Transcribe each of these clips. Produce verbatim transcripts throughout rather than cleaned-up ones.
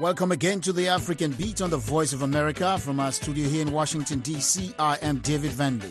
Welcome again to the African Beat on the Voice of America. From our studio here in Washington, D C, I am David Vandy.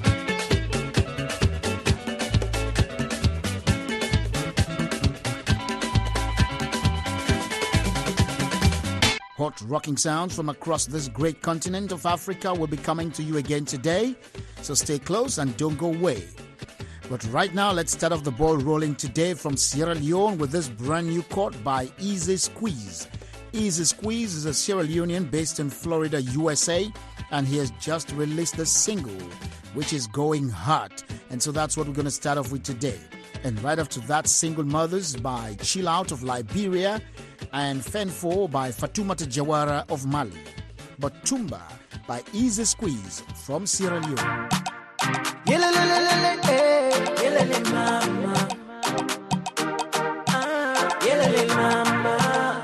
Hot rocking sounds from across this great continent of Africa will be coming to you again today, so stay close and don't go away. But right now, let's start off the ball rolling today from Sierra Leone with this brand new chord by Easy Squeeze. Easy Squeeze is a Sierra Leonean based in Florida, U S A, and he has just released the single, which is going hot. And so that's what we're going to start off with today. And right after that, Single Mothers by Chill Out of Liberia and Fenfo by Fatoumata Jawara of Mali. But Tumba by Easy Squeeze from Sierra Leone. Yelele mama, ah, yelele mama,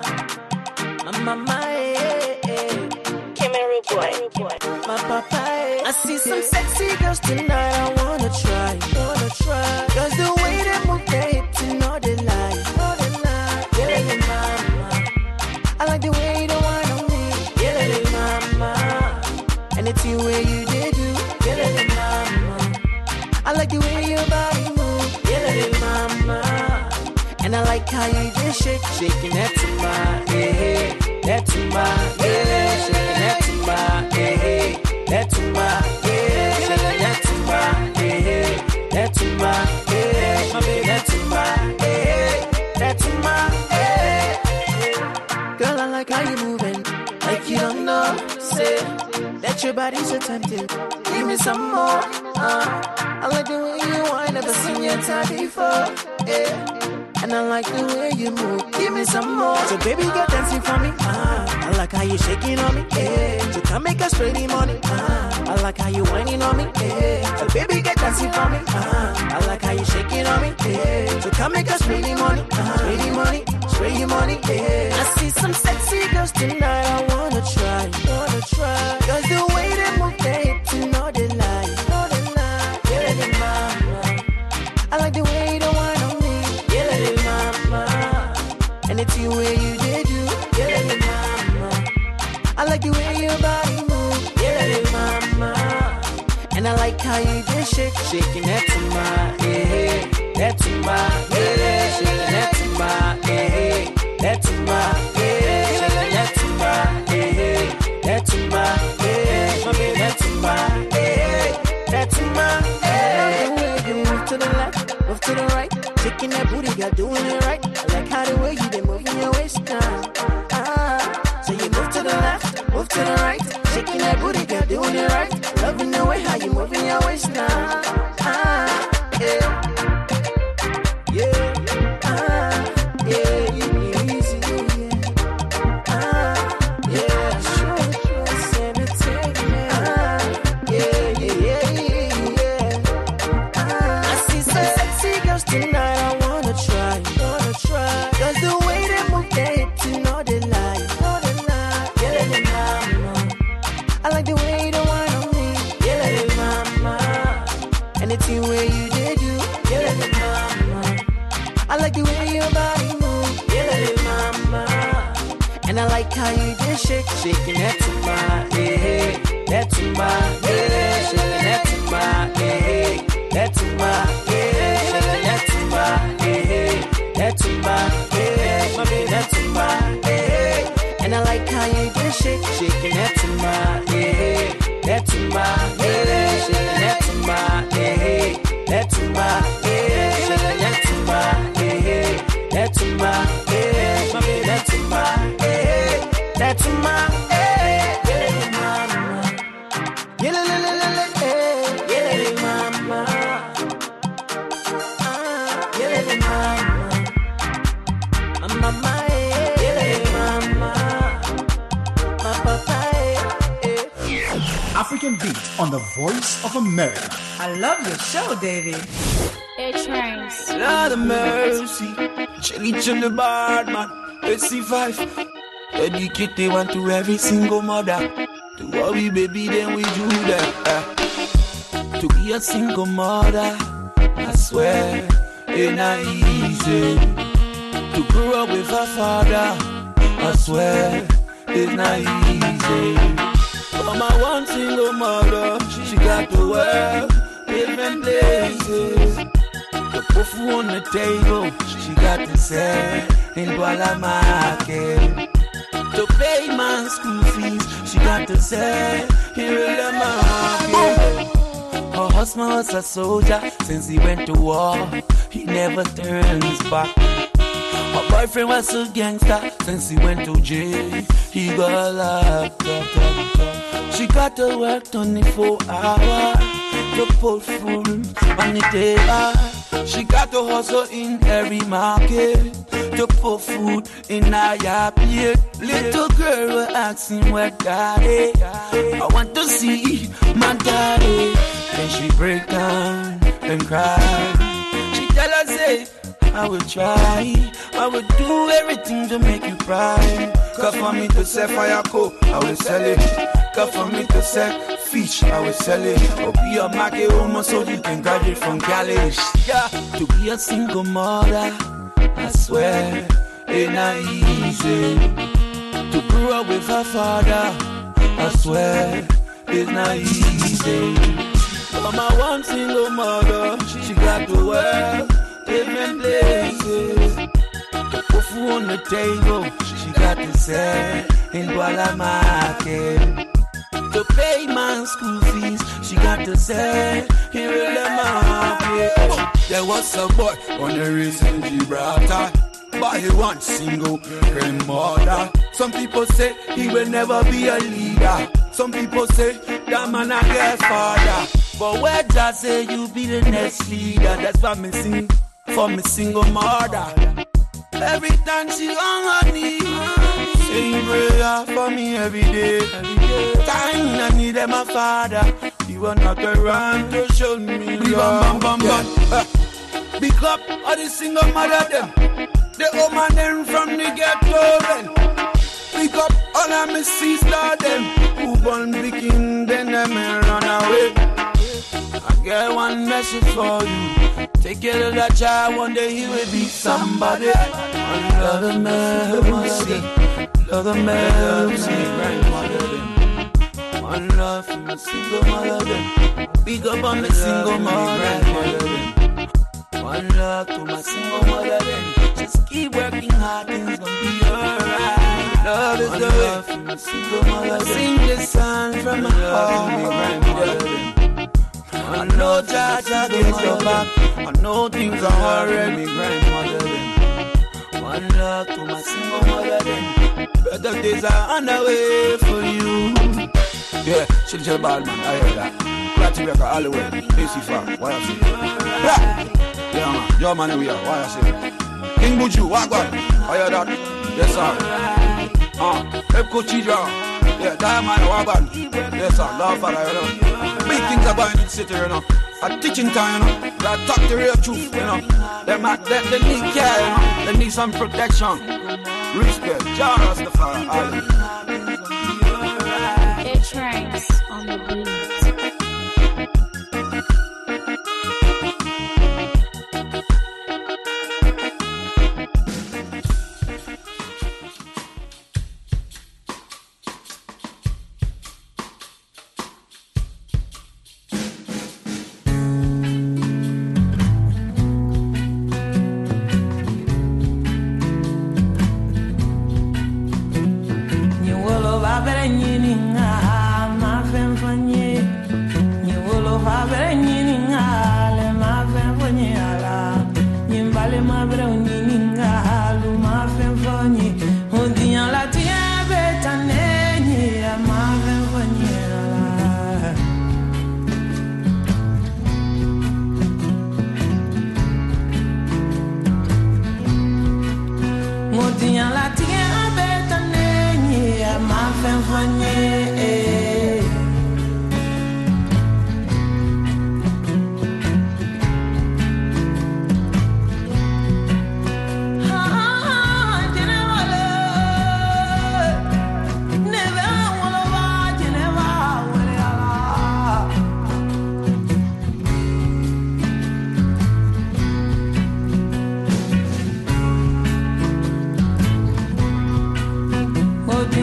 mama, eh, eh, Cameroon boy, my papa, eh. I see some sexy girls tonight, I wanna try, wanna try. Cause the way they move their hips, you know they lie, know they lie. Yelele mama, I like the way they whine on me. Yelele mama, anything where you did do. Yelele mama, I like the way your body move. Yelele mama, and I like how you just shake, shaking that to my, eh, that to my, eh, shaking that to my, eh, that to my, eh, shaking that to my, eh, that to my, eh, my baby, that to my, eh, that to my, eh. Girl, I like how you moving, like you don't know, say that your body's so tempting. Give me some more, uh, I like the way you whine, never seen your time before, yeah. And I like the way you move, give me some more. So baby, get dancing for me, ah. I like how you shaking on me, yeah. So come make us spray the money, ah. I like how you whining on me, yeah. So baby, get dancing for me, ah. I like how you shaking on me, yeah. So come make us spray the money, ah. Spray the money, spray the money, yeah. I see some sexy girls tonight, I wanna try, wanna try. Cause the way they move their hips, you know they lie, know they lie. Yelele mama, I like the way you don't whine on me. Yelele mama, anything where you did do. Yelele mama, I like the way your body move. Yelele mama, and I like how you just shake, shaking that to my, eh, that to my, eh, shaking that to my, eh, that to my, eh, shaking that to my, eh, that to my, eh, my baby, that to my, eh, that to my, eh. The way you move to the left, move to the right, shaking that booty, you're doing it right. I like how the way you been moving your waist now. Ah, so you move to the left, move to the right, shaking that booty, you're doing it right. Loving the way how you moving your waist now. Ah, yeah, yeah, ah, yeah, you easy, yeah, ah, yeah, sure, sure, send it to me, ah, yeah, yeah, yeah, yeah, ah. I see some sexy girls tonight, I wanna try, wanna try. Cause the way they move their hips, you know they lie, know they lie. Yelele mama, I like the way you don't whine on me. Yelele mama, anything where you did do. Yelele mama, I like the way your body move. Yelele mama, and I like how you just shake, shaking that to my, eh, that to my, eh, shaking that to my, eh, that to my, eh, shaking that to my, eh, that to my, eh, my baby, that to my, eh, and I like how you just shake, shaking that to my, eh, that to my, eh, shaking that to my, eh, that to my, eh, shaking that to my, eh, that to my, eh, my baby, that to my, eh, that to my, eh, yelele mama, yelele, eh, yelele mama, ah, yelele mama, mama, eh, yelele mama, my papa, eh, eh. African Beat on the Voice of America. I love your show, David. It trains. Lord of mercy, chilly chilly bad man, S C five. Dedicate one to every single mother. To worry baby, then we do that. Uh, to be a single mother, I swear, ain't not easy. To grow up with a father I swear it's not easy. For my one single mother, she got to work different places. The put food on the table, she got to sell in Douala Market. To pay my school fees, she got to sell in the market. Her husband was a soldier since he went to war. He never turns back. Her boyfriend was a gangster since he went to jail. He got locked up. She got to work twenty-four hours to put food on the table. She got to hustle in every market to put food in her plate. Little girl was asking where daddy. I want to see my daddy. Then she break down and cry. She tell us, say, I will try, I will do everything to make you cry. Cause for me to sell fire coke, I will sell it. Cause for me to sell fish, I will sell it. Or be a market woman so you can graduate from college. Yeah, to be a single mother, I swear, it's not easy. To grow up with her father, I swear, it's not easy. For my one single mother, she got to work different places. To put food on the table, she got to sell in Douala Market. To pay my school fees, she got to sell in the market. There was a boy on the race in Gibraltar, but he one single grandmother. Some people say he will never be a leader. Some people say that man a girl father. But where just say you be the next leader? That's why me sing for me single mother. Every time she on her knees, saying prayer for me every day. Time I need my father, he will not around to show me love. Bam, bam, bam, bam. Big up all the single mother them, the old man them from the ghetto them. Big up all of my sister them, who born picking then them and run away. I get one message for you. Take care of that child, one day he will be somebody. Love the mercy, love the mercy, grandmother them. One love for the single mother them. Big up on the single mother them. One love to my single mother then. Just keep working hard, things gonna be alright. Love is the way for my single mother. Sing this song from my heart. I know Jaja gets your back. I know things are already grandmother then. One love to my single mother then. Better days are on the way for you. Yeah, she'll tell bad man, I hear that. Ratty record all the way. A C four, why I say? Yeah man, your man we are, why I say? King Buju, Wagwan, I hear that. Yes sir. Ah, Epco Chija. Yeah, that man, Wagwan. Yes sir, love for you know. Big things are going in the city, you know. At teaching time, you know. They talk the real truth, you know. They, they, they need care, you know. They need some protection. Respect. Jah Rastafari. A-Trains on the beat.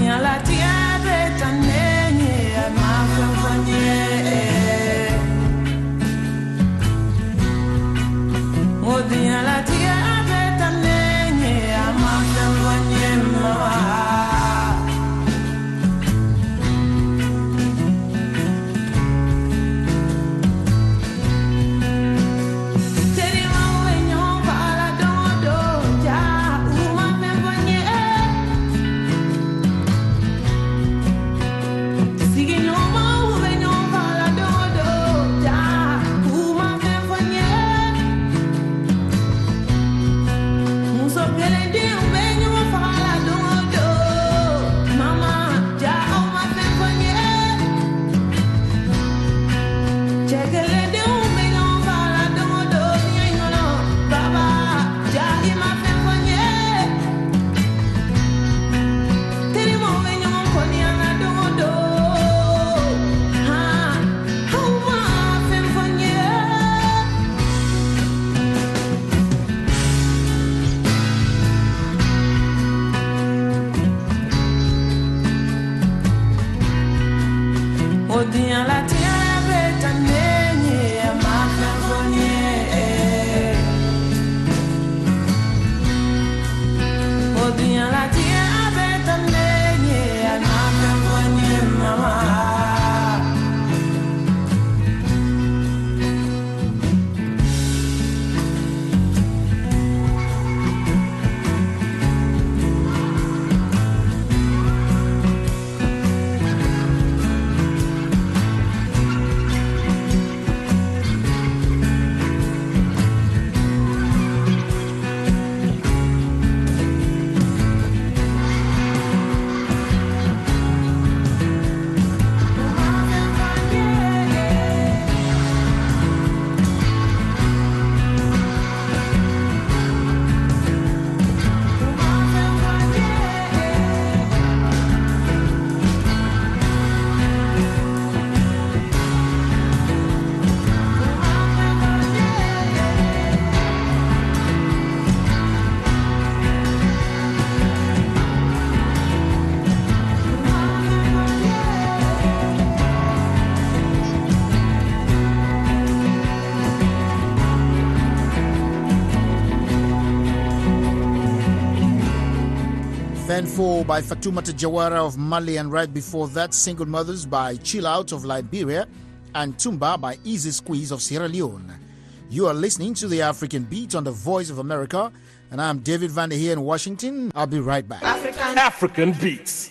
Fanfo by Fatoumata Jawara of Mali, and right before that, Single Mothers by Chill Out of Liberia, and Tumba by Easy Squeeze of Sierra Leone. You are listening to the African Beat on the Voice of America, and I'm David Vander here in Washington. I'll be right back. African, African Beats.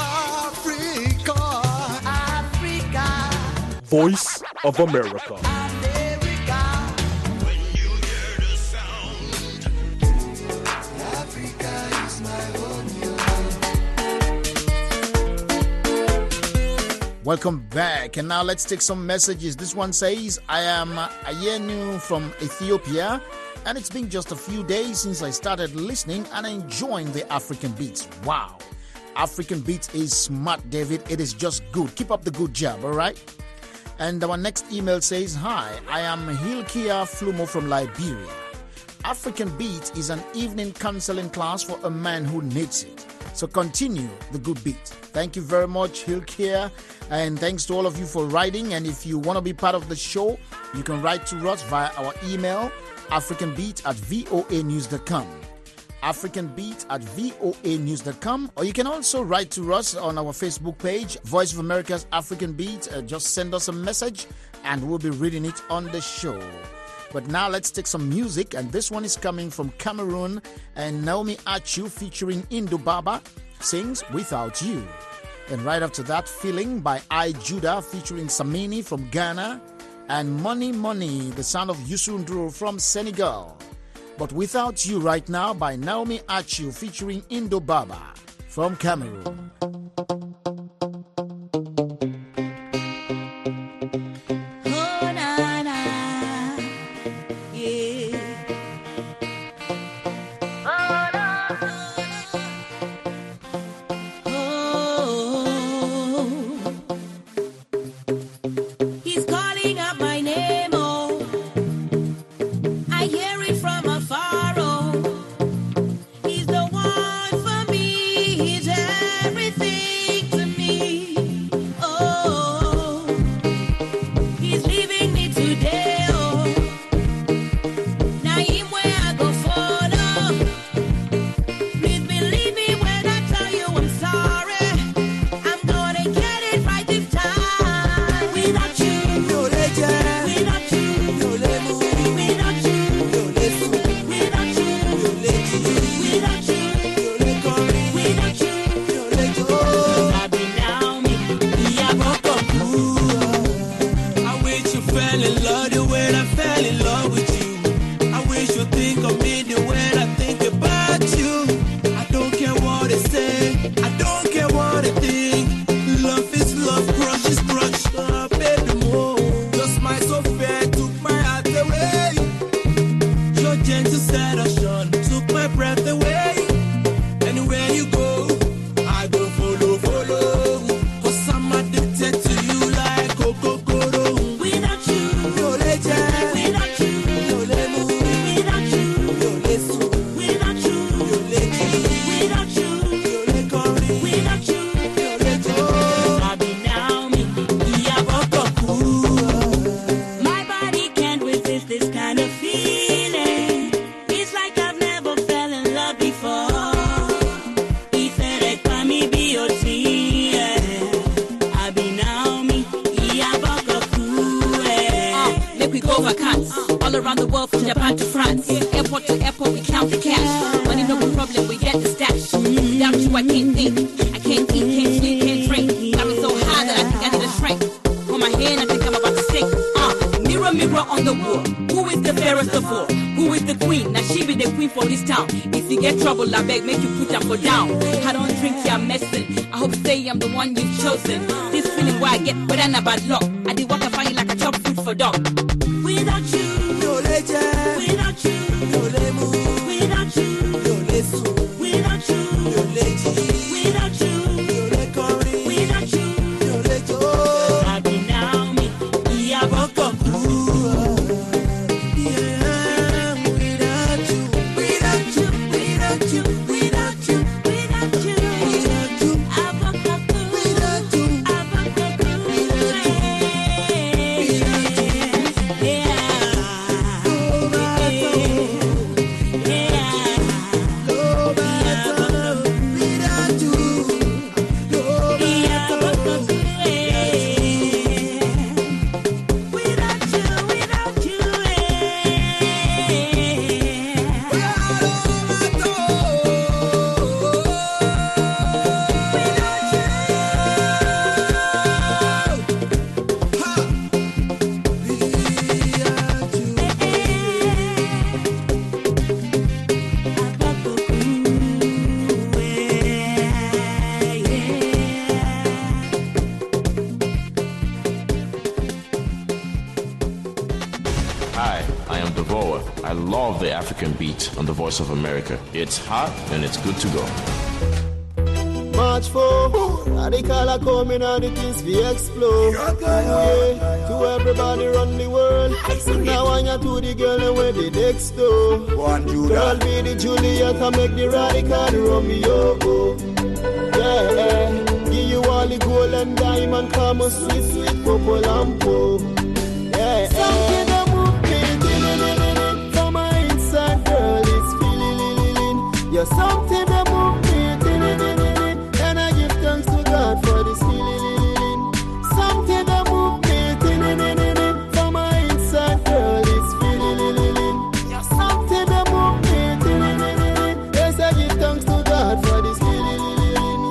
Africa, Africa. Voice of America. Welcome back, and now let's take some messages. This one says, I am Ayenu from Ethiopia, and it's been just a few days since I started listening and enjoying the African Beats. Wow, African Beats is smart, David. It is just good. Keep up the good job, all right? And our next email says, hi, I am Hilkia Flumo from Liberia. African Beats is an evening counseling class for a man who needs it. So continue the good beat. Thank you very much, Hilkia. And thanks to all of you for writing. And if you want to be part of the show, you can write to us via our email, africanbeat at voa news dot com. africanbeat at voa news dot com. Or you can also write to us on our Facebook page, Voice of America's African Beat. Uh, just send us a message and we'll be reading it on the show. But now let's take some music, and this one is coming from Cameroon, and Naomi Achu featuring Indo Baba sings Without You. And right after that, Feeling by I Judah featuring Samini from Ghana, and Money Money, the sound of Youssou N'Dour from Senegal. But Without You right now by Naomi Achu featuring Indo Baba from Cameroon. Everything feeling. It's like I've never fell in love before. If it by me be your team, I be now me. Yeah, back up cool. Make we go vacants all around the world from Japan to France. Airport to airport, we count the cash. Money no problem, we get the stash. Without you, I can't think. I can't eat, can't sleep, can't drink. Got me so high that I think I need a shrink. On my hand, I think I'm about to stick. Uh, mirror, mirror on the wall. Who is the fairest of all? Who is the queen? Now she be the queen for this town. If you get trouble, I beg, make you put up or down. I don't drink, you're messing. I hope say I'm the one you've chosen. This feeling why I get better than a bad luck. I did walk and find you like a chop food for dog. Without you, no legend. Without you, no lemon. Without you, no lesu. Without you, no legend. Without you, no lecory. Without you, no lejo. I be now me. Yeah, welcome. Yeah, without you, without you, without you, without you, without you, without you, I walk up. Without you, I walk up. Without you, without you, yeah. African beat on the Voice of America. It's hot and it's good to go. March fourth, radical are coming and the things we explode. Yeah, to everybody run the world. Now I want to the girl and where the next door. Girl be the Juliet and make the radical Romeo. Yeah, give you all the gold and diamond, come on sweet, sweet purple and po. Yeah, something that move me, for my inside girl is feeling. You're something that move me, and I give thanks to God for this feeling. Something that move me, for my inside girl is feeling. You're something that move me, yes I give thanks to God for this feeling.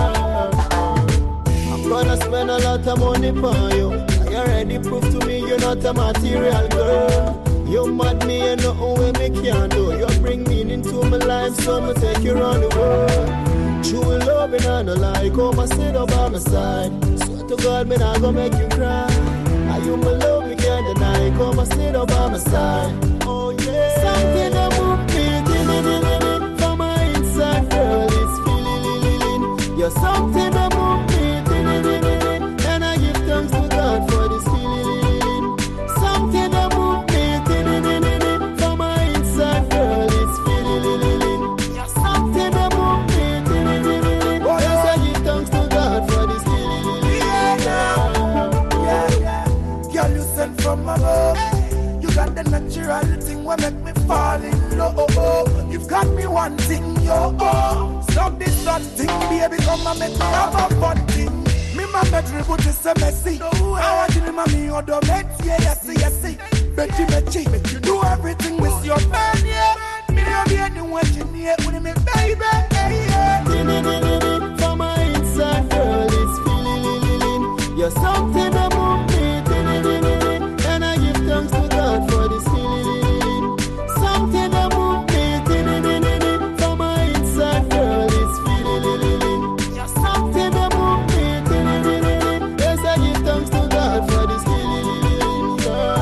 Yeah. I'm gonna spend a lot of money for you. You already proved to me you're not a material girl. You mad me and nothing way me can do. You bring meaning to my life, so I'ma take you around the world. True love and I no lie, come and sit up by my side. Swear to God, me not gonna make you cry. And you my love, me can't deny. Come and sit up by my side. Oh yeah. Something that move me, for my inside girl is feeling. You're something that move me, and I give thanks to God for this feeling. Something that move me, for my inside girl is feeling. You're something that move me, yes I give thanks to God for this feeling. Yeah, yeah, yeah. Girl, you sent from above. You got the natural thing what make me fall in love. You've got me wanting your oh. Stop this something, baby, come and make me have a fun thing. Me my bedroom put this a messy. I want you to mommy or the met, yeah, yes, yes, yes. Betty, Betty, make you do everything with your man, yeah. Me don't be anyone you need with me, baby, yeah. For my inside girl is feeling. You're something that move me, and I give thanks to God for this feeling. Something that move me, for my inside girl is feeling. You're something that move me, yes I give thanks to God for this feeling.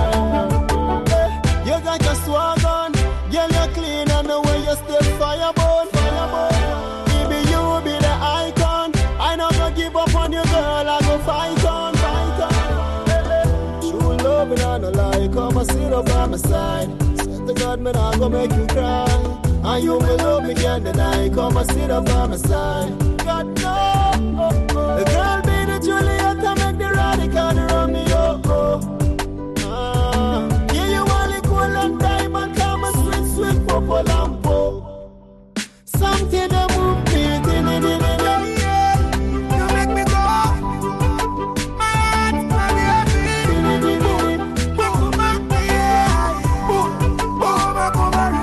Yeah. You got your swag on, girl you're clean and the way you stay fireborn, fireborn. Baby you be the icon, I not gonna give up on you girl, I go fight on, fight on. True love and I no lie, come and sit up by my side. Swear to God me not gonna make you cry. And you will love me can't deny, come and sit up by my side. God no, the girl be the Juliet and make the radical Romeo. Ah, yeah you want the gold and diamond. lampo. Something that move me, yeah. You make me go. My heart, my baby. Boom, my yeah. Boom, boom, my boom, my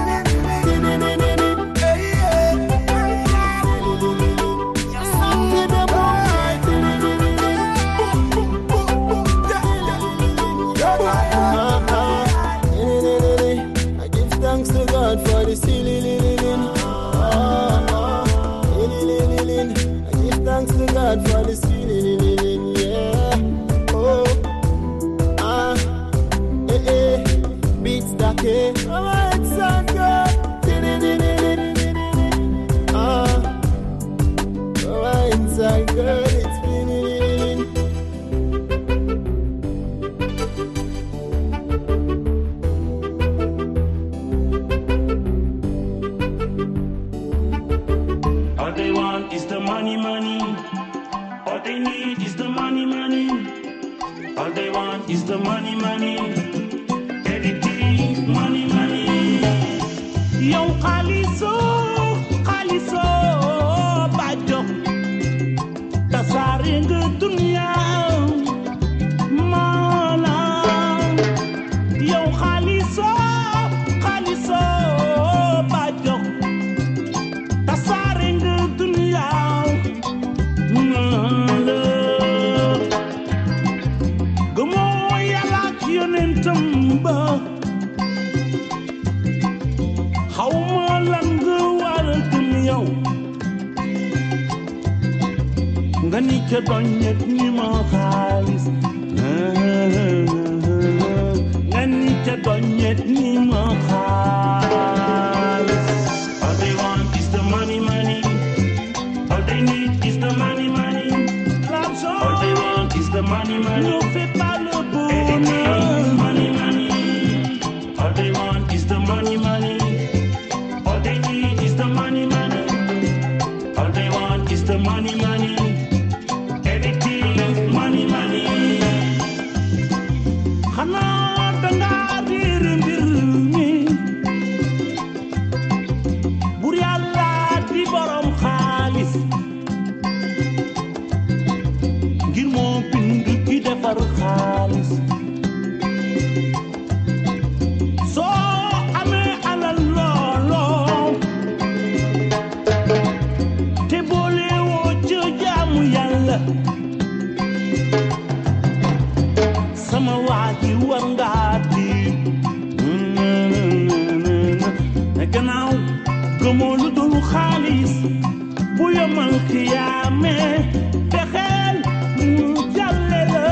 I give thanks to God for the ceiling. Thanks to God for the ceiling, yeah. Oh, ah, eh, eh, beats that eh. Oh, it's so good. Ah, oh, it's so good. It's spinning. All they want is the money, money. All they need is the money, money. All they want is the money, money. Everything, money, money. Yow khaliso, khaliso, bajo. Tasaring dunia, mala. Yow khaliso, khaliso, bajo. Tasaring dunia. How long will you Gani ke donyet ni ma khalis Gani ke donyet ni ma khalis. All they want is the money, money. All they need is the money, money. All they want is the money, money. Ne fais pas le bonheur. Money, money. All they want is the money, money. All they need is the money, money. All they want is the money, money. Everything, money, money. Hana danga dir mbir mi. Bur Yalla di borom xaalis. Ngir moo bind ki defar xaalis. Sama waji war nga di na gannaaw gëmoo lu dul xaalis bu yomal xiyaame fexeel mu jàlle la.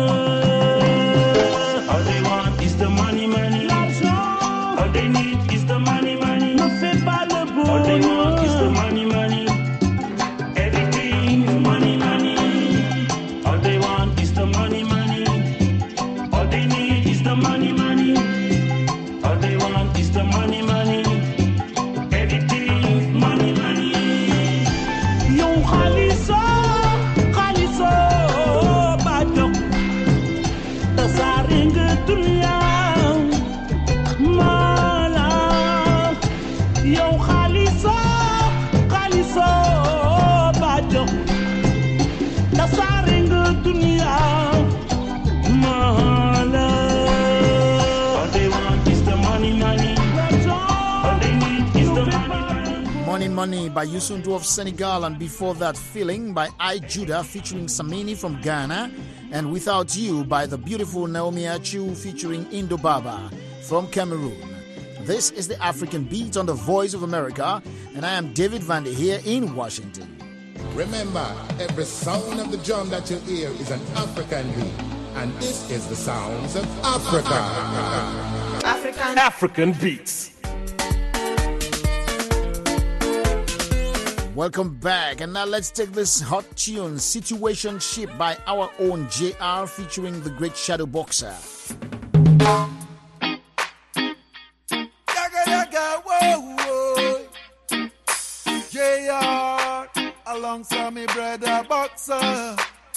All they want is the money, money. All they need is the money, money. Ne fais pas le beau. All they want is the money, money. Everything is money, money. All they want is the money, money. All they need is the money, money. All they want is the money, money. Everything, money, money. Yow khaliso, khaliso, bajo. Tasaring dunia, mala. Yow khaliso, khaliso, bajo. Tasaring dunia. Money Money by Youssou N'Dour of Senegal, and before that Feeling by I Judah featuring Samini from Ghana, and Without You by the beautiful Naomi Achu featuring Indo Baba from Cameroon. This is the African Beat on the Voice of America, and I am David Vande here in Washington. Remember, every sound of the drum that you hear is an African beat, and this is the sounds of Africa. African, African Beats. Welcome back, and now let's take this hot tune, Situationship by our own J R featuring the great Shadow Boxer. Yaga, yaga, whoa, whoa. J R alongside me brother Boxer.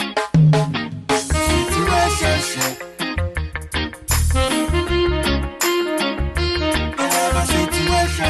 Situationship. I have a situation.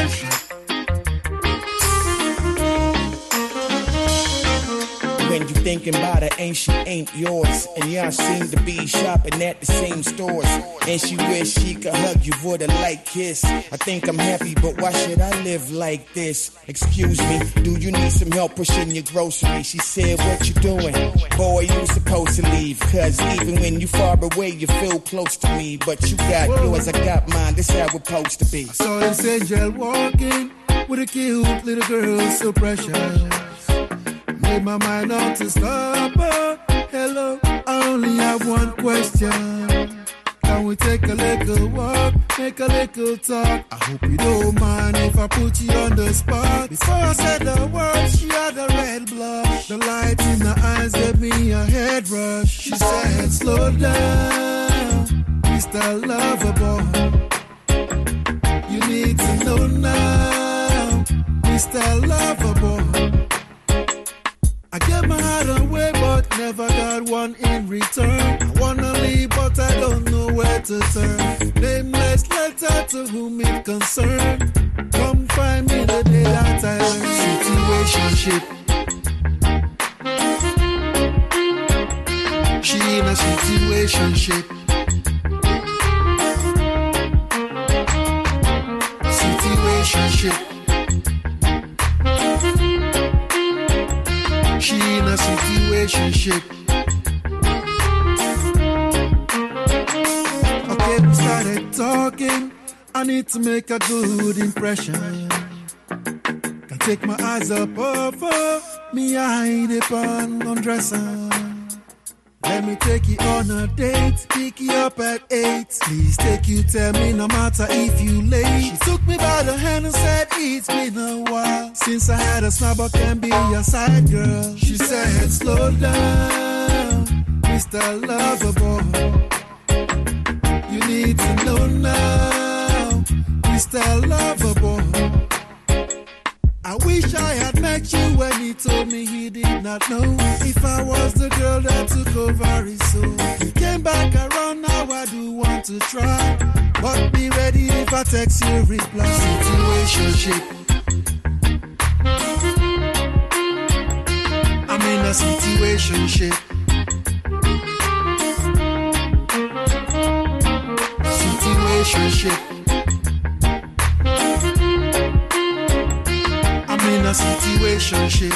thinking about her, ain't she ain't yours. And y'all seem to be shopping at the same stores. And she wish she could hug you for the light kiss. I think I'm happy, but why should I live like this? Excuse me, do you need some help pushing your groceries? She said, what you doing? Boy, you supposed to leave. Cause even when you far away, you feel close to me. But you got yours, I got mine, this how it's supposed to be. I saw this angel walking with a cute little girl so precious. Made my mind out to stop her. Hello, I only have one question. Can we take a little walk, make a little talk? I hope you don't mind if I put you on the spot. Before I said the words, she had a red blush. The light in her eyes gave me a head rush. She said, slow down, Mister Lover Boy. You need to know now, Mister Lover Boy. I gave my heart away, but never got one in return. I wanna leave, but I don't know where to turn. Nameless letter to whom it concerned. Come find me the day that I learn. Situationship. She in a situationship. Situationship. She in a situationship. Okay, we started talking. I need to make a good impression. Can't take my eyes up over me, I hide it on undressing. Let me take you on a date, pick you up at eight. Please take you, tell me no matter if you late. She took me by the hand and said it's been a while since I had a smile but can be your side girl. She said slow down, Mister Lover Boy. You need to know now, Mister Lover Boy. I wish I had met you when he told me he did not know if I was the girl that took over his soul. He came back around, now I do want to try, but be ready if I text you reply. Situationship. I'm in a situationship. Situationship. In a situationship.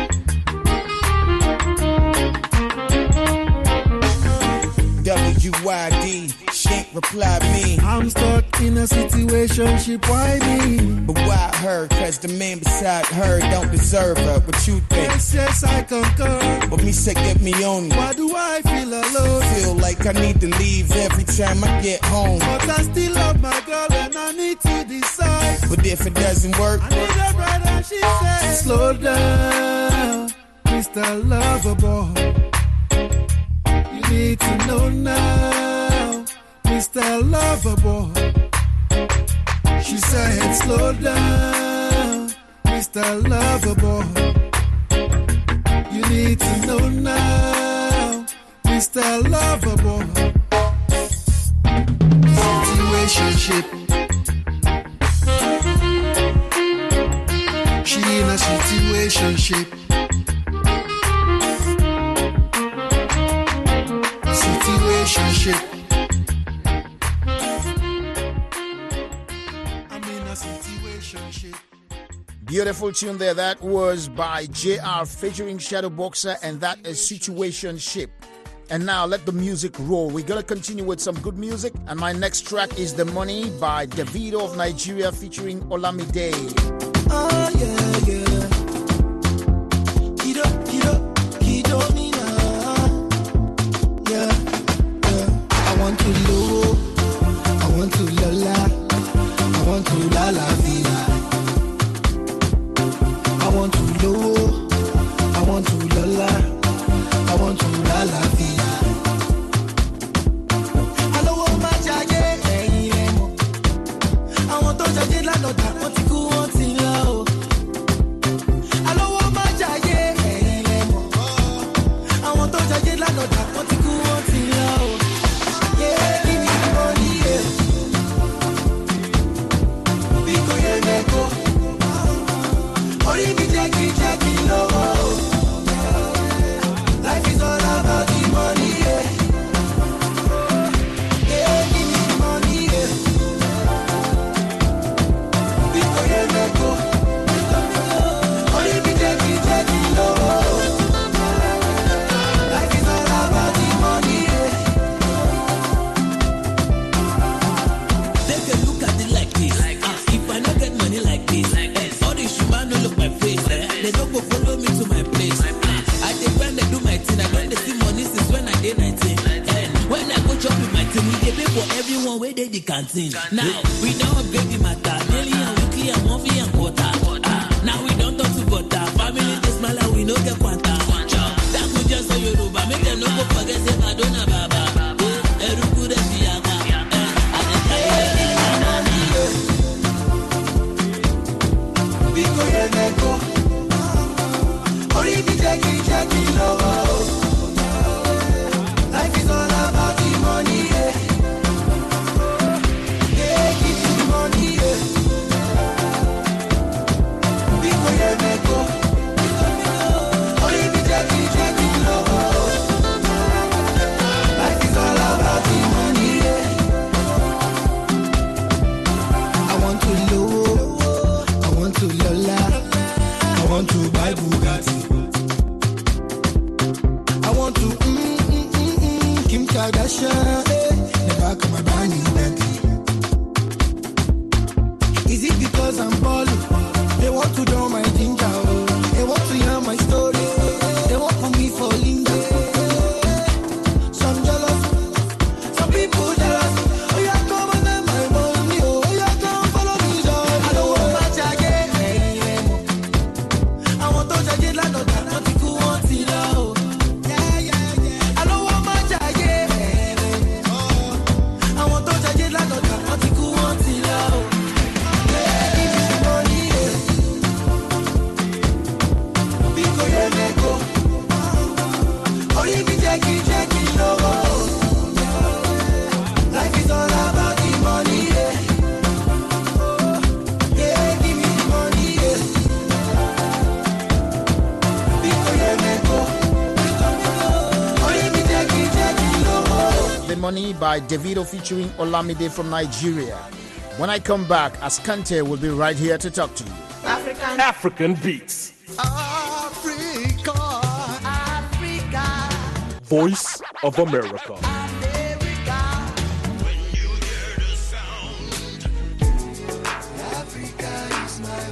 W Y D, she ain't reply me. I'm stuck in a situationship, why me? But why her? Cause the man beside her don't deserve her. What you think? Yes, yes, I concur. But me say get me on. Why do I feel alone? Feel like I need to leave every time I get home. But I still love my girl and I need to decide. But if it doesn't work, I need a brother, she said. Slow down, Mister Lover Boy. You need to know now, Mister Lover Boy. She said, slow down, Mister Lover Boy. You need to know now, Mister Lover Boy. Situationship. She in a situationship. Situationship. I'm in a situationship. Beautiful tune there. That was by J R featuring Shadow Boxer, and that is Situationship. And now let the music roll. We're going to continue with some good music. And my next track is The Money by Davido of Nigeria featuring Olamide. Oh, yeah, yeah. Kido, kido, kido, Nina. Yeah, yeah. I want to low. I want to lola. I want to la la vida. I want to low. I want to lola. I want to la la vida. I know what my jaye, eh, eh, I want to jaye la no da, want to go on till now. I know what my jaye, eh, eh, I want to jaye la no da, want to go on till now. Yeah, give me the money, yeah. Biko ye meko, ori mi jackie jackie low. Now, we don't upgrade the matter. Daily and weekly and monthly and quarter. Ah, now we don't talk to butter. Family this smile and we no get quanta. That could just say Yoruba. Make them no go forget say Madonna Baba. Eruku de Siyama. Biko Yeneko. Ori bi Jackie Jackie Lovo. Life is all about the money, yeah. Yeah, give me the money, yeah. Biko Yeneko. Ori bi Jackie Jackie Lovo. Life is all about the money, yeah. I want to low, I want to Lola, I want to buy Bugatti. I want to mm, mm, mm, mm, Kim Kardashian, eh, the back of my brand new Bentley. Is it because I'm balling? They want to draw my ginger, oh. They want to hear my story. They want for me for Linda. Some jealous, some people jealous. Oh yeah, come on and my money, oh yeah, come follow me, John. I don't want my jacket, I want to jacket like no that, not the cool one, see now. Yeah, yeah, yeah. I don't want my jacket. I want to jacket like no that, not the cool one, see now. Yeah, give me the money, yeah. Biko Yeneko. Oh, you be Jackie, Jackie, no. Life is all about the money, yeah. Yeah, give me the money, yeah. Biko Yeneko. Oh, you be Jackie, Jackie, no. The Money by Davido featuring Olamide from Nigeria. When I come back, Ascante will be right here to talk to you. African, African Beats. Africa, Africa, Voice of America. America. When you hear the sound, Africa is my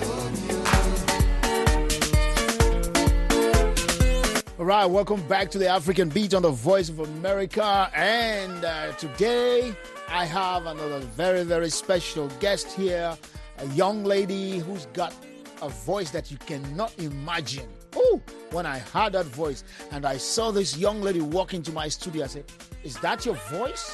home. All right, welcome back to the African Beat on the Voice of America. And uh, today I have another very, very special guest here, a young lady who's got a voice that you cannot imagine. Oh, when I heard that voice and I saw this young lady walk into my studio, I said, is that your voice?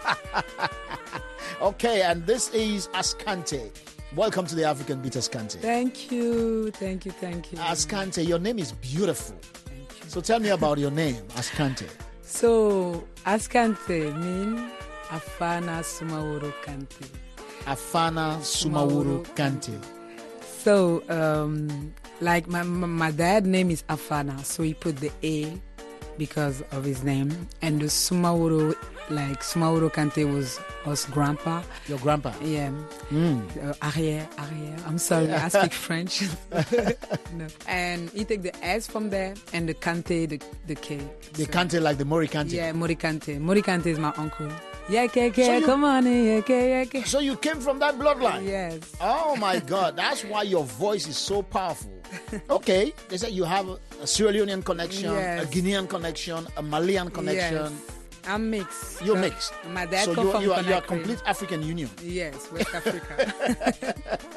Okay, and this is Ascante. Welcome to the African Beat, Ascante. Thank you, thank you, thank you. Ascante, your name is beautiful. So tell me about your name, Ascante. So, Ascante means Afana Sumaworo Kante. Afana Sumaworo Kante. So, um, like my, my dad name is Afana, so he put the A because of his name, and the Sumaworo, like Sumaworo Kante was was grandpa. Your grandpa? Yeah. Mm. Uh, arrière, arrière. I'm sorry, I speak French. No. And he take the S from there, and the Kante, the the K. The so, Kante, like the Mori Kante. Yeah, Mori Kante. Mori Kante is my uncle. Yeah, yeah, yeah, so come on, yeah, yeah, yeah. So you came from that bloodline? Yes. Oh my God, that's why your voice is so powerful. Okay, they said you have a Sierra Leonean connection, yes. a Guinean connection, a Malian connection. Yes. I'm mixed. You're So mixed. My dad so come you, from you are, you are Conakry. complete African Union. Yes, West Africa.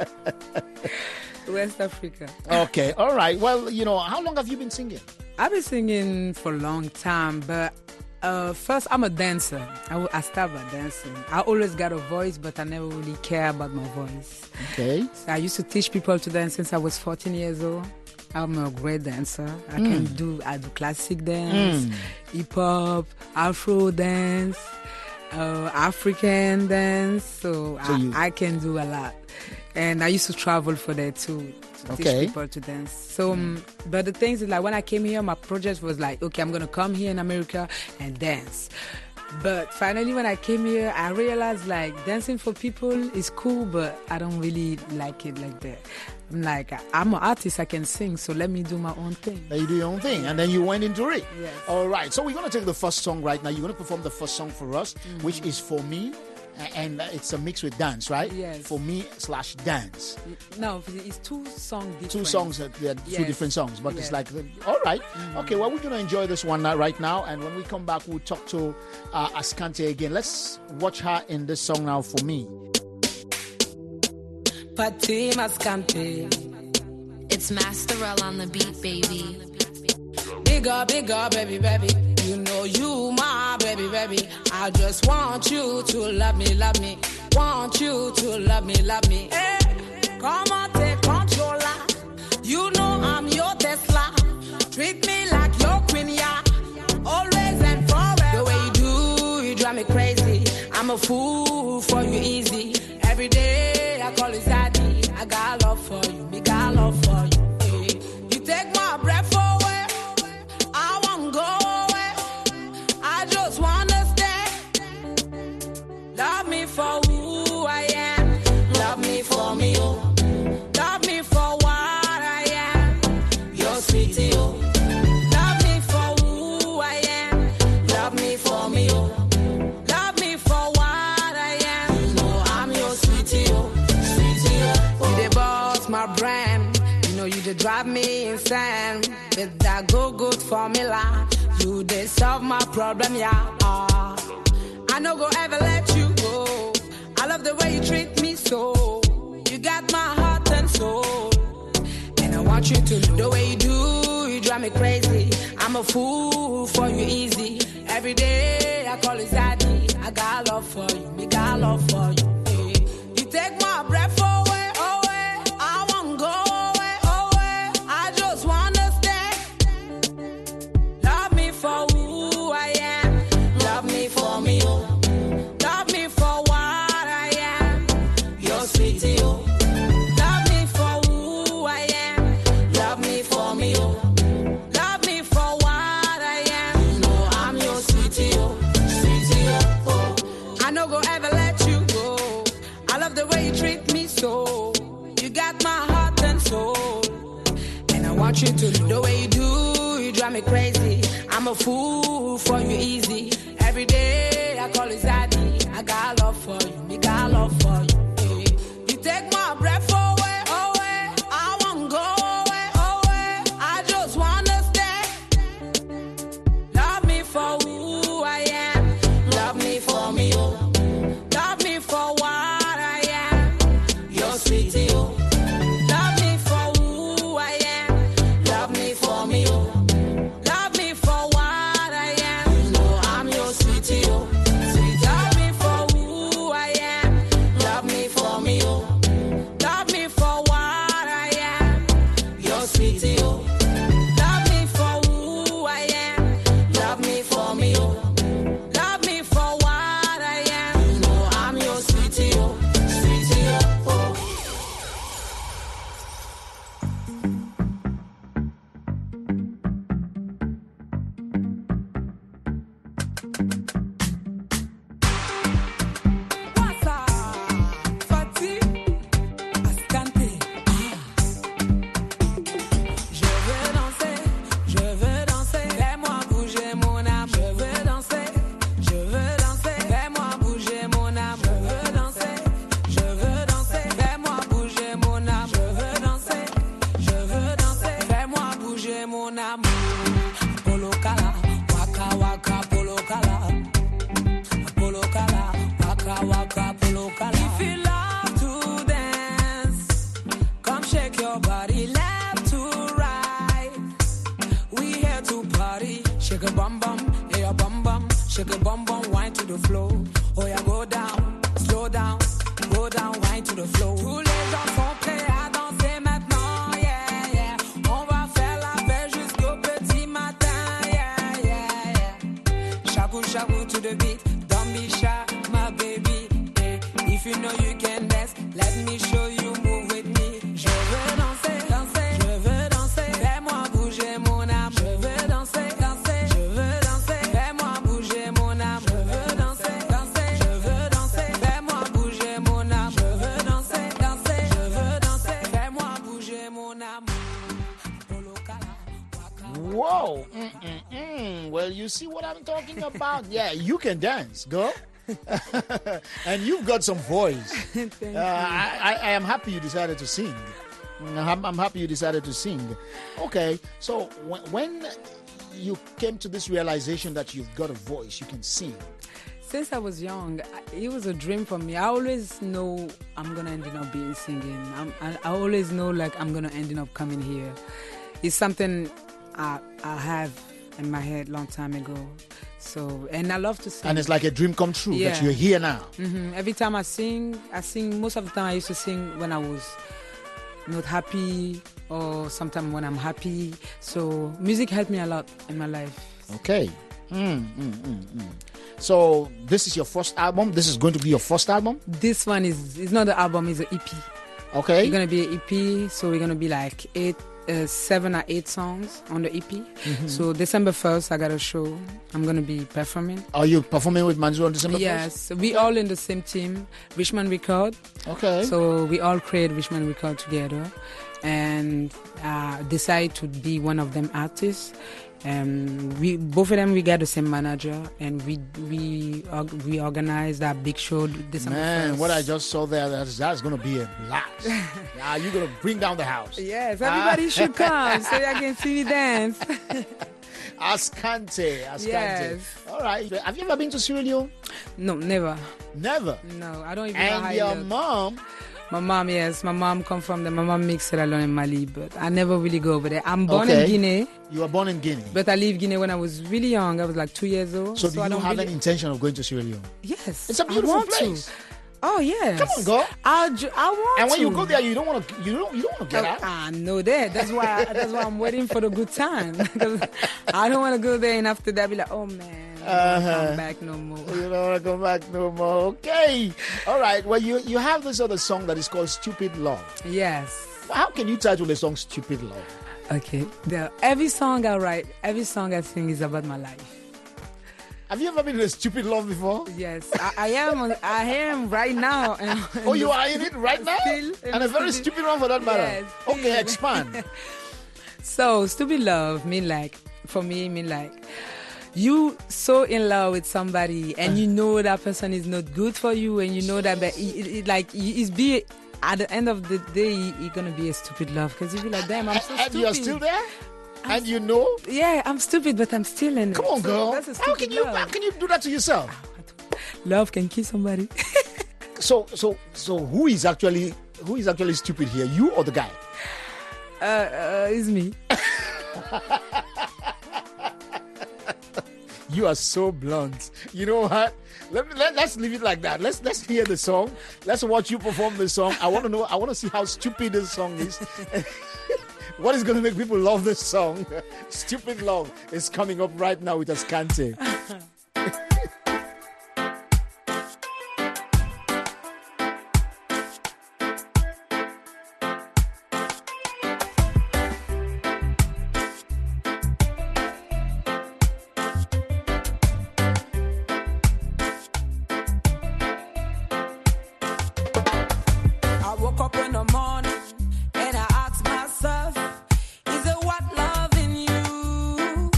West Africa. Okay, all right. Well, you know, how long have you been singing? I've been singing for a long time, but uh, first I'm a dancer. I, w- I started by dancing. I always got a voice, but I never really care about my voice. Okay. So I used to teach people to dance since I was fourteen years old. I'm a great dancer. I Mm. can do I do classic dance, Mm. hip hop, Afro dance, uh, African dance. So, So I, you- I can do a lot. And I used to travel for that too, to Okay. teach people to dance. So, um, but the things is like when I came here, my project was like, okay, I'm gonna come here in America and dance. But finally, when I came here, I realized like dancing for people is cool, but I don't really like it like that. I'm like, I'm an artist, I can sing, so let me do my own thing. Then you do your own thing, and then you went into it. Yes. All right. So we're going to take the first song right now. You're going to perform the first song for us, Mm-hmm. which is For Me, a- and it's a mix with dance, right? Yes. For Me slash dance. No, it's two songs different. Two songs, uh, yeah, two Yes. different songs, but it's Yes. like, all right. Mhm. Okay, well, we're going to enjoy this one uh, right now, and when we come back, we'll talk to uh, Ascante again. Let's watch her in this song now, For Me. Patti Mascante. It's Masterell on the beat, baby. Bigger, bigger, baby, baby. You know you my baby, baby. I just want you to love me, love me. Want you to love me, love me. Hey, come on, take control. You know I'm your Tesla. Treat me like your queen, yeah. Always and forever. The way you do, you drive me crazy. I'm a fool for you, easy. Every day I call you Zaddy. I got love for you, me got love for you. Hey. You take my breath away. I won't go away. I just wanna stay. Love me for who I am. Love me for me, oh. Love me for what I am. Your sweetie, oh. Love me for who I am. Love me for me, oh. Love me for what I am. You know I'm your sweetie, oh. Sweetie, oh. You the boss, my brand. You know you the drive me insane. With that go good formula. You they solve my problem, yeah. Uh, I no go ever let you go. I love the way you treat me so. You got my heart and soul. And I want you to know the way you do, you drive me crazy. I'm a fool for you, easy. Every day I call you Zaddy. I got love for you, me got love for you. Hey. You take my breath away, away. I won't go away, away. I just wanna stay. Love me for who I am. Love me for me, oh. Love me for what I am. Your sweetie, oh. Love me for who I am. Love me for me, oh. Love me for what I am. You know I'm your sweetie, oh. Sweetie, oh, oh. I no go ever let you go. I love the way you treat me so. You got my heart and soul. And I want you to know the way you do, you drive me crazy. I'm a fool for you, easy. Every day I call you Zaddy. I got love for you, me got love for you. Hey. You take my breath away, away. I won't go away, away. I just wanna stay. Love me for who I am. Love me for me, oh. Love me for what I am. Your sweetie, oh. Love me for who I am. Love me for me, oh. Love me for what I am. You know I'm your sweetie, oh. Sweet, love me for who I am. Love me for me, oh. Love me for what I am. Your sweetie, oh. Love me for who I am. Love me for me, oh. Love me for what I am. You know I'm your sweetie, oh. Sweetie, oh, oh. Je veux danser, je veux danser, fais-moi bouger mon âme. Je veux danser, je veux danser, fais-moi bouger mon âme. Je veux danser, je veux danser, fais-moi bouger mon âme. Je veux danser, je veux danser, fais-moi bouger mon âme. Polo kala, waka waka polo kala, polo kala, waka waka polo kala. If you love to dance, come shake your body left to right. We here to party. Shake a bum bum, yeah your bum bum. Shake a bum bum, wine to the floor. Oh yeah, go down, slow down, go down, wine to the floor. Tous les gens sont prêts à danser maintenant, yeah yeah. On va faire la fête jusqu'au petit matin, yeah yeah yeah. Shaku shaku to the beat, don't be shy, my baby. Hey, if you know you can dance, let me show you move with me. Je veux danser, danser, je veux danser, fais-moi bouger mon âme. Je veux danser, danser, je veux danser, fais-moi bouger mon âme. Je veux danser, danser, je veux danser, fais-moi bouger mon âme. Je veux danser, danser, je veux danser, fais-moi bouger mon âme. Polo kala, waka. Whoa. Mm-mm-mm. Well, you see what I'm talking about? Yeah, you can dance, girl. And you've got some voice. Thank Uh, you. I, I, I am happy you decided to sing. I'm, I'm happy you decided to sing. Okay, so when, when you came to this realization that you've got a voice, you can sing, Since I was young, I- it was a dream for me. I always know I'm gonna end up being singing. I'm, I, I always know like I'm gonna end up coming here. It's something I, I have in my head long time ago. So, and I love to sing. And it's like a dream come true Yeah. that you're here now. hmm Every time I sing, I sing. Most of the time, I used to sing when I was not happy, or sometimes when I'm happy. So, music helped me a lot in my life. Okay. Mm, mm, mm, mm. So this is your first album. This is going to be your first album. This one is it's not the album; it's an E P. Okay. It's gonna be an E P, so we're gonna be like eight, uh, seven or eight songs on the E P. Mhm. So December first, I got a show. I'm gonna be performing. Are you performing with Manzo on December first? Yes, we all in the same team, Richmond Record. Okay. So we all create Richmond Record together, and uh, decide to be one of them artists. Um, we both of them we got the same manager, and we we org- we organized that big show. December Man, first. what I just saw there, that's, that's going to be a blast. Yeah, you're going to bring down the house. Yes, everybody Ah. should come so y'all can see me dance. Ascante, Ascante. Yes. All right. Have you ever been to Sierra Leone? No, never. Never? No, I don't even know And how your it looks. mom? My mom, yes. My mom come from there. My mom makes Sierra Leone in Mali, but I never really go over there. I'm born Okay. in Guinea, You were born in Guinea. but I leave Guinea when I was really young. I was like two years old. So, do I you don't have really... any intention of going to Sierra Leone? Yes. It's a I beautiful want place. To. Oh, yes. Come on, girl. I'll ju- I want And when to. you go there, you don't want to. You don't. You don't want to get out. I know that. That's why. That's why I'm waiting for the good time. Because I don't want to go there and after that be like, oh man, I don't Uh-huh. wanna come back no more. You don't want to come back no more. Okay. All right. Well, you you have this other song that is called "Stupid Love." Yes. How can you title the song "Stupid Love"? Okay. The, every song I write, every song I sing is about my life. Have you ever been in a stupid love before? Yes, I, I am. on- I am right now. and- Oh, you are in it right now? Still in And a the very studio. stupid one for that matter. Yes, Okay, still. expand. So, stupid love mean like, for me, mean like, you so in love with somebody and you know that person is not good for you, and you know that, but it, it, it, like, it's be at the end of the day, it's gonna be a stupid love because you be like, damn, I'm so And stupid. you're still there? And you know? Yeah, I'm stupid, but I'm still in it. Come on, So girl. that's a How stupid can you love. how can you do that to yourself? Love can kill somebody. So so so who is actually who is actually stupid here? You or the guy? Uh, uh it's me. You are so blunt. You know what? Let, me- let, let's leave it like that. Let's let's hear the song. Let's watch you perform the song. I want to know. I want to see how stupid this song is. What is going to make people love this song? Stupid Love is coming up right now with Ascante. I woke up in the morning and I asked myself, is it what love in you?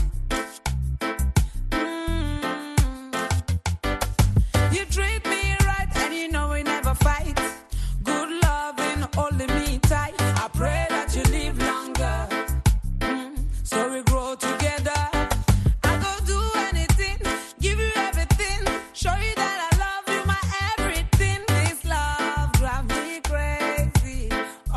Mm. You treat me right and you know we never fight. Good loving holding me tight. I pray that you live longer, mm. so we grow together. I go do anything, give you everything, show you that I love you, my everything. This love drives me crazy.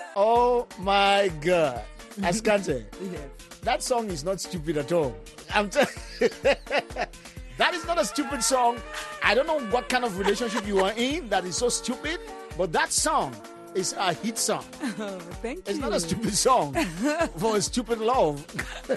Oh my God. Ascante. Yes. That song is not stupid at all. I'm telling you. That is not a stupid song. I don't know what kind of relationship you are in that is so stupid, but that song is a hit song. Oh, thank It's you. not a stupid song for a stupid love.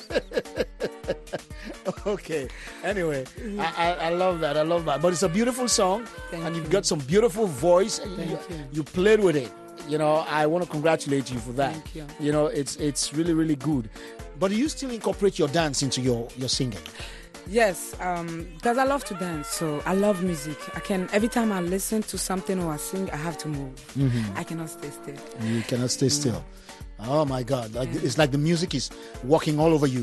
Okay. Anyway, I, I, I love that. I love that. But it's a beautiful song, Thank and you've you. got some beautiful voice. And Thank you, you. you played with it. You know, I want to congratulate you for that. Thank you. You know, it's it's really really good. But do you still incorporate your dance into your your singing? Yes, um, because I love to dance, so I love music. I can every time I listen to something or I sing, I have to move. Mhm. I cannot stay still. You cannot stay still. Oh my God! Like it's like the music is walking all over you.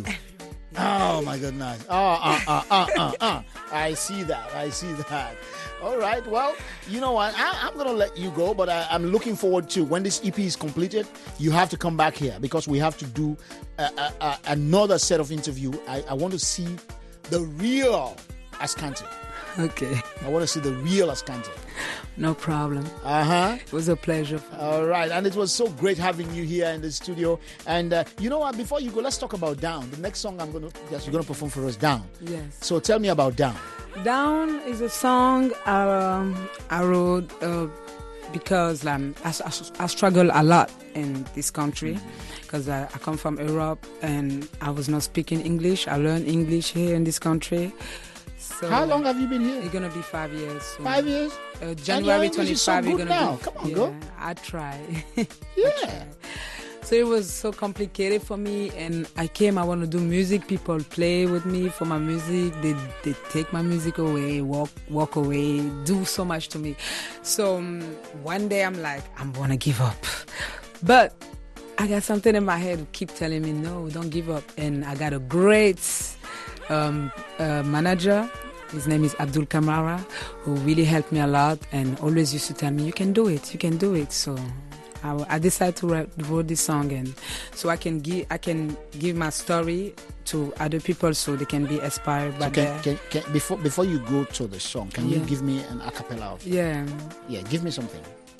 Oh my goodness! Oh, uh, uh, uh, uh, uh. I see that. I see that. All right. Well, you know what? I, I'm gonna let you go, but I, I'm looking forward to when this E P is completed. You have to come back here because we have to do uh, uh, uh, another set of interview. I, I want to see the real Ascante. Okay. I want to see the real Ascante. No problem. Uh huh. It was a pleasure. All right, and it was so great having you here in the studio. And uh, you know what? Before you go, let's talk about Down. The next song I'm gonna that you're gonna perform for us, Down. Yes. So tell me about Down. Down is a song um, I wrote uh, because um, I, I, I struggle a lot in this country because I, I come from Europe and I was not speaking English. I learned English here in this country. So How long have you been here? It's gonna be five years. Soon. Five years? Uh, And January your English is so twenty-five. You're good gonna now. be, Come on, yeah, girl. I try. Yeah. So it was so complicated for me, and I came. I want to do music. People play with me for my music. They they take my music away, walk walk away, do so much to me. So um, one day I'm like, I'm gonna give up, but I got something in my head to keep telling me, no, don't give up. And I got a great um, uh, manager. His name is Abdul Kamara, who really helped me a lot and always used to tell me, you can do it, you can do it. So I, I decided to write, wrote this song, and so I can give I can give my story to other people so they can be inspired by So can, that. can, can, before before you go to the song, can you Yeah. give me an acapella of it? Yeah. Yeah, give me something.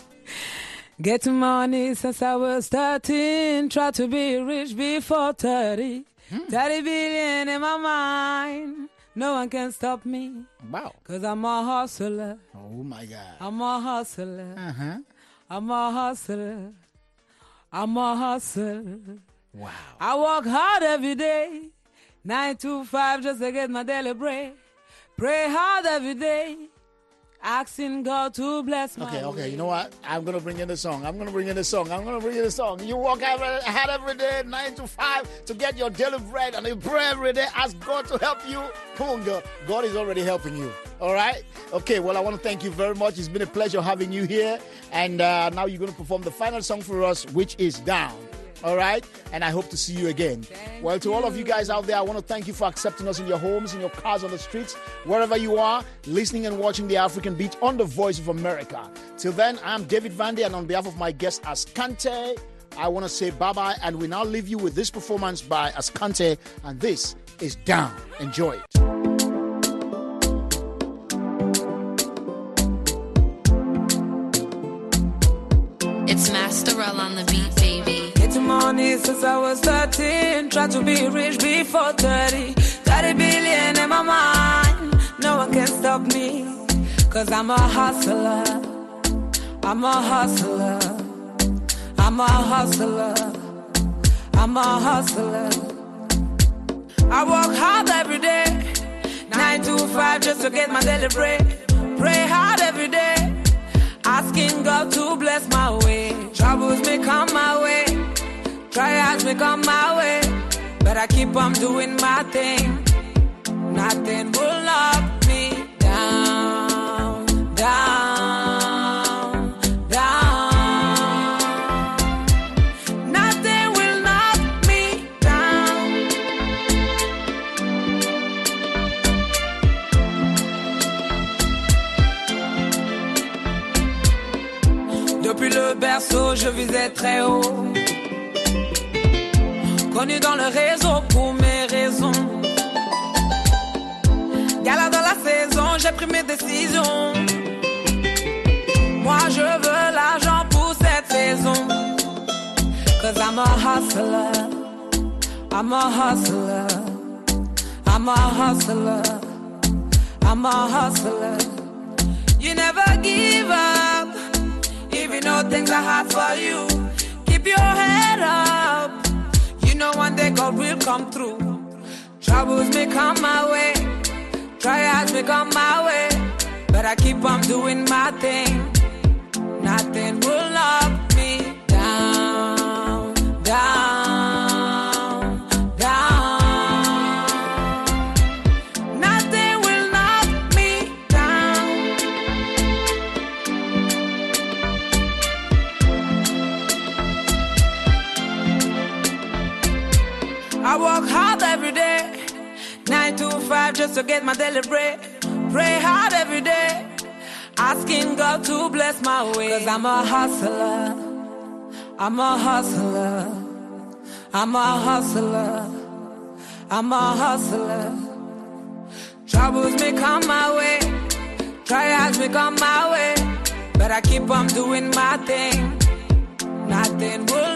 Get money since I was thirteen. Try to be rich before thirty. thirty billion in my mind. No one can stop me. Wow. Cause I'm a hustler. Oh my God. I'm a hustler. Uh-huh. I'm a hustler. I'm a hustler. Wow. I work hard every day. Nine to five just to get my daily bread. Pray hard every day. Asking God to bless my Okay, okay. way. You know what? I'm gonna bring in the song. I'm gonna bring in the song. I'm gonna bring in the song. You work every- hard every day, nine to five, to get your daily bread, and you pray every day. Ask God to help you. Come on, girl. God is already helping you. All right. Okay. Well, I want to thank you very much. It's been a pleasure having you here. And uh, now you're gonna perform the final song for us, which is Down. All right, and I hope to see you again. Well, to all of you guys out there, I want to thank you for accepting us in your homes, in your cars, on the streets, wherever you are, listening and watching the African Beat on the Voice of America. Till then, I'm David Vandy, and on behalf of my guest Ascante, I want to say bye-bye, and we now leave you with this performance by Ascante, and this is Down. Enjoy it. It's Masterell on the beat, baby. Getting money since I was thirteen. Try to be rich before thirty. thirty billion in my mind. No one can stop me. Cause I'm a hustler. I'm a hustler. I'm a hustler. I'm a hustler. I work hard every day. Nine to five just to get my daily bread. Pray hard every day. Asking God to bless my way. Troubles may come my way. Trials may come my way. But I keep on doing my thing. Nothing will knock me down, down, down. Nothing will knock me down. Depuis le berceau, je visais très haut. Connu dans le réseau pour mes raisons. Gala dans la saison, j'ai pris mes décisions. Moi je veux l'argent pour cette saison. Cause I'm a hustler, I'm a hustler, I'm a hustler, I'm a hustler. You never give up, if you know things are hard for you. Keep your head up, you know one day God will come through. Troubles may come my way, trials may come my way, but I keep on doing my thing. Nothing will knock me down, down, down. Nothing will knock me down. I work hard every day, nine to five just to get my daily bread. Pray hard every day, asking God to bless my way. Cause I'm a hustler, I'm a hustler, I'm a hustler, I'm a hustler. Troubles may come my way, trials may come my way, but I keep on doing my thing. Nothing will